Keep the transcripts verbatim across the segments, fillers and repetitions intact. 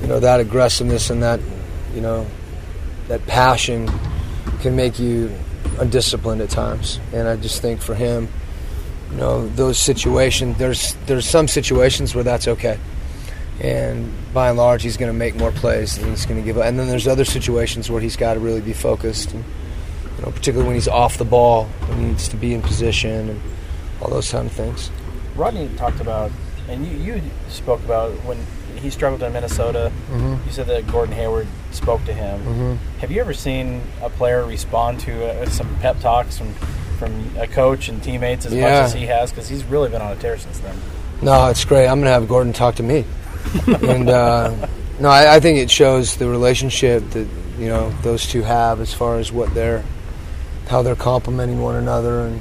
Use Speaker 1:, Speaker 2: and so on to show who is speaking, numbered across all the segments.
Speaker 1: you know, that aggressiveness and that, you know, that passion can make you undisciplined at times. And I just think for him, you know, those situations, there's there's some situations where that's okay. And by and large, he's going to make more plays and he's going to give up. And then there's other situations where he's got to really be focused, and, you know, particularly when he's off the ball, when he needs to be in position and all those kind of things.
Speaker 2: Rodney talked about, and you, you spoke about when he struggled in Minnesota. Mm-hmm. You said that Gordon Hayward spoke to him. Mm-hmm. Have you ever seen a player respond to uh, some pep talks from, from a coach and teammates as
Speaker 1: yeah.
Speaker 2: much as he has? Because he's really been on a tear since then.
Speaker 1: No, it's great. I'm going to have Gordon talk to me. and uh, no, I, I think it shows the relationship that, you know, those two have as far as what they're, how they're complimenting one another. And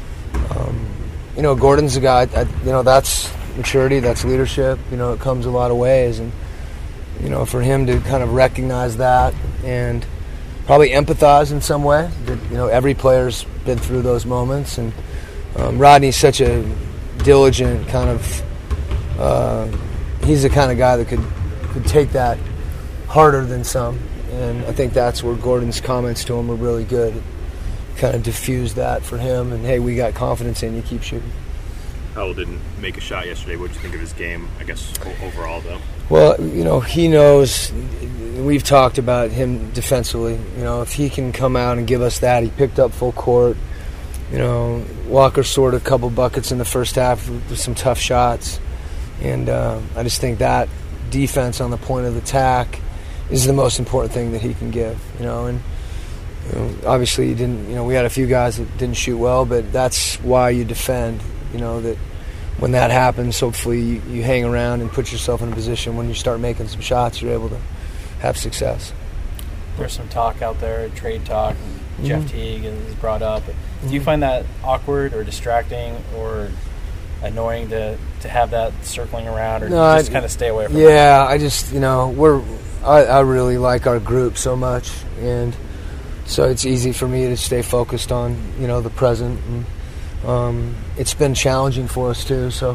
Speaker 1: um, you know, Gordon's a guy. I, you know, that's maturity, that's leadership. You know, it comes a lot of ways, and you know, for him to kind of recognize that and probably empathize in some way. That, you know, every player's been through those moments, and um, Rodney's such a diligent kind of. Uh, he's the kind of guy that could could take that harder than some, and I think that's where Gordon's comments to him were really good. It kind of diffused that for him, and hey, we got confidence in you, keep shooting.
Speaker 3: Howell didn't make a shot yesterday. What did you think of his game, I guess, overall, though?
Speaker 1: Well, you know, he knows, we've talked about him defensively. You know, if he can come out and give us that, he picked up full court. You know, Walker scored a couple buckets in the first half with some tough shots. And uh, I just think that defense on the point of attack is the most important thing that he can give. You know, and you know, obviously he didn't. You know, we had a few guys that didn't shoot well, but that's why you defend. You know, that when that happens, hopefully you, you hang around and put yourself in a position when you start making some shots, you're able to have success.
Speaker 2: There's some talk out there, trade talk. And
Speaker 1: mm-hmm.
Speaker 2: Jeff Teague is brought up. Mm-hmm. Do you find that awkward or distracting or annoying to, to have that circling around, or
Speaker 1: no,
Speaker 2: just
Speaker 1: I,
Speaker 2: kind of stay away from it?
Speaker 1: Yeah, I just, you know, we're I, I really like our group so much, and so it's easy for me to stay focused on, you know, the present. And um, it's been challenging for us too, so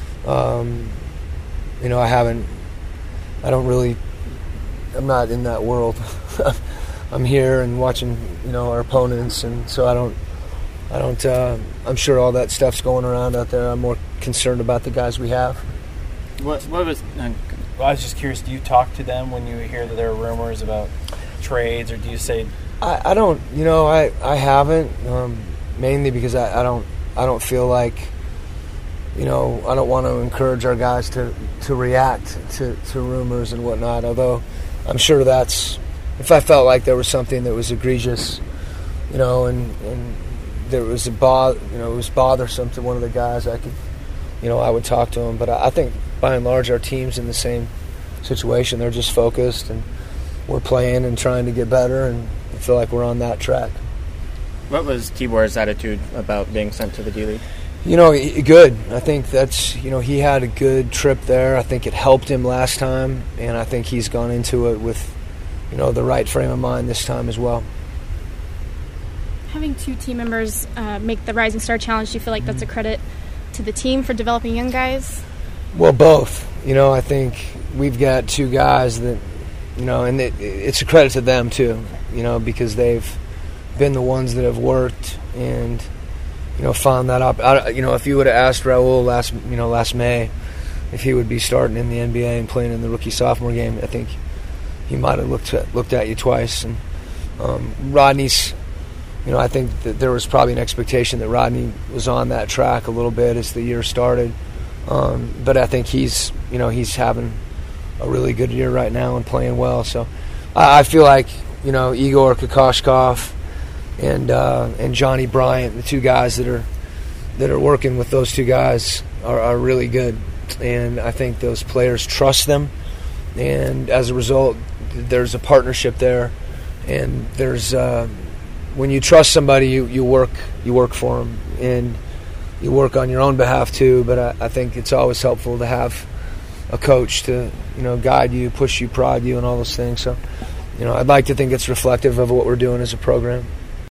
Speaker 1: um, you know, I haven't I don't really I'm not in that world. I'm here and watching, you know, our opponents, and so I don't I don't. Uh, I'm sure all that stuff's going around out there. I'm more concerned about the guys we have.
Speaker 2: What, what was? Uh, well, I was just curious. Do you talk to them when you hear that there are rumors about trades, or do you say?
Speaker 1: I, I don't. You know, I I haven't. Um, mainly because I, I don't. I don't feel like. You know, I don't want to encourage our guys to, to react to, to rumors and whatnot. Although, I'm sure that's. If I felt like there was something that was egregious, you know, and and. There was a bo- you know, it was bothersome to one of the guys. I could, you know, I would talk to him. But I think by and large, our team's in the same situation. They're just focused, and we're playing and trying to get better, and I feel like we're on that track.
Speaker 4: What was Tibor's attitude about being sent to the D League?
Speaker 1: You know, good. I think that's, you know, he had a good trip there. I think it helped him last time, and I think he's gone into it with, you know, the right frame of mind this time as well.
Speaker 5: Having two team members uh, make the Rising Star Challenge, do you feel like that's a credit to the team for developing young guys?
Speaker 1: Well, both. You know, I think we've got two guys that, you know, and it, it's a credit to them too, you know, because they've been the ones that have worked and, you know, found that up. I, you know, if you would have asked Raul last, you know, last May if he would be starting in the N B A and playing in the rookie-sophomore game, I think he might have looked at, looked at you twice. And um, Rodney's... You know, I think that there was probably an expectation that Rodney was on that track a little bit as the year started. Um, but I think he's, you know, he's having a really good year right now and playing well. So I, I feel like, you know, Igor Kokoshkov and uh, and Johnny Bryant, the two guys that are that are working with those two guys, are, are really good. And I think those players trust them. And as a result, there's a partnership there. And there's... Uh, When you trust somebody, you, you work you work for them, and you work on your own behalf too. But I, I think it's always helpful to have a coach to, you know, guide you, push you, prod you, and all those things. So, you know, I'd like to think it's reflective of what we're doing as a program.